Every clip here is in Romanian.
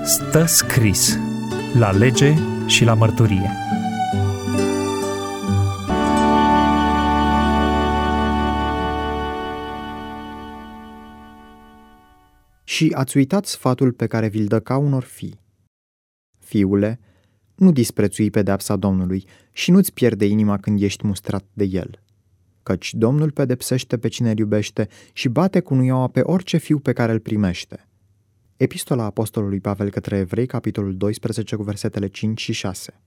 Stă scris la lege și la mărturie. Și ați uitat sfatul pe care vi-l dă ca unor fii. Fiule, nu disprețui pedeapsa Domnului și nu-ți pierde inima când ești mustrat de el. Căci Domnul pedepsește pe cine îl iubește și bate cu nuiaua pe orice fiu pe care îl primește. Epistola Apostolului Pavel către Evrei, capitolul 12, cu versetele 5 și 6.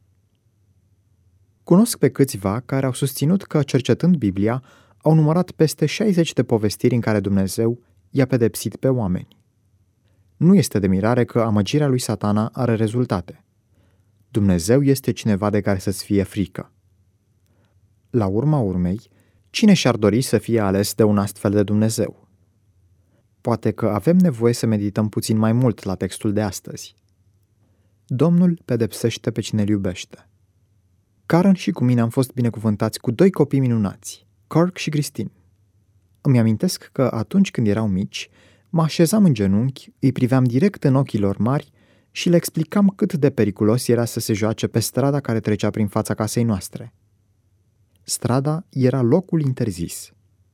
Cunosc pe câțiva care au susținut că, cercetând Biblia, au numărat peste 60 de povestiri în care Dumnezeu i-a pedepsit pe oameni. Nu este de mirare că amăgirea lui Satana are rezultate. Dumnezeu este cineva de care să-ți fie frică. La urma urmei, cine și-ar dori să fie ales de un astfel de Dumnezeu? Poate că avem nevoie să medităm puțin mai mult la textul de astăzi. Domnul pedepsește pe cine îl iubește. Karen și cu mine am fost binecuvântați cu 2 copii minunați, Kirk și Christine. Îmi amintesc că atunci când erau mici, mă așezam în genunchi, îi priveam direct în ochii lor mari și le explicam cât de periculos era să se joace pe strada care trecea prin fața casei noastre. Strada era locul interzis.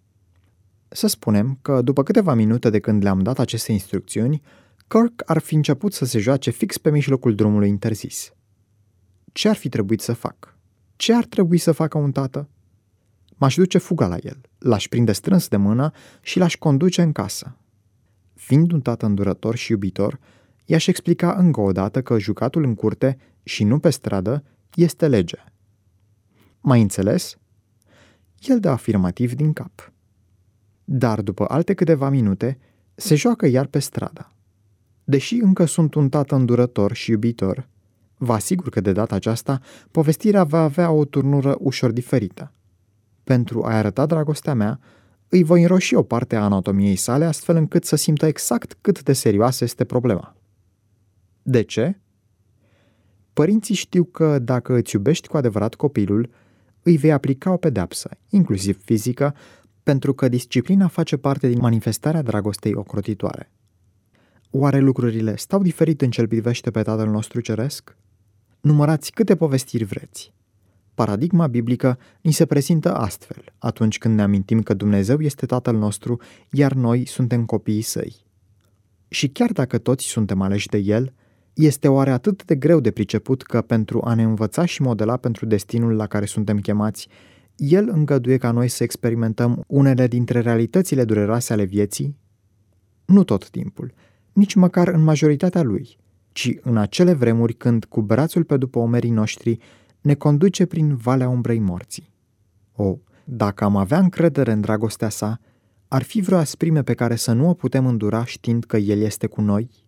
Să spunem că după câteva minute de când le-am dat aceste instrucțiuni, Kirk ar fi început să se joace fix pe mijlocul drumului interzis. Ce ar fi trebuit să fac? Ce ar trebui să facă un tată? M-aș duce fuga la el, l-aș prinde strâns de mână și l-aș conduce în casă. Fiind un tată îndurător și iubitor, i-aș explica încă o dată că jucatul în curte și nu pe stradă este lege. M-ai înțeles? El dă afirmativ din cap. Dar după alte câteva minute, se joacă iar pe stradă. Deși încă sunt un tată îndurător și iubitor, vă asigur că de data aceasta povestirea va avea o turnură ușor diferită. Pentru a arăta dragostea mea, îi voi înroși o parte a anatomiei sale astfel încât să simtă exact cât de serioasă este problema. De ce? Părinții știu că dacă îți iubești cu adevărat copilul, îi vei aplica o pedeapsă, inclusiv fizică, pentru că disciplina face parte din manifestarea dragostei ocrotitoare. Oare lucrurile stau diferit în ce-l privește pe Tatăl nostru Ceresc? Numărați câte povestiri vreți. Paradigma biblică ni se prezintă astfel, atunci când ne amintim că Dumnezeu este Tatăl nostru, iar noi suntem copiii Săi. Și chiar dacă toți suntem aleși de El, este oare atât de greu de priceput că pentru a ne învăța și modela pentru destinul la care suntem chemați, El îngăduie ca noi să experimentăm unele dintre realitățile dureroase ale vieții? Nu tot timpul, nici măcar în majoritatea lui, ci în acele vremuri când, cu brațul pe după umerii noștri, ne conduce prin valea umbrei morții. Dacă am avea încredere în dragostea sa, ar fi vreo asprime pe care să nu o putem îndura știind că El este cu noi?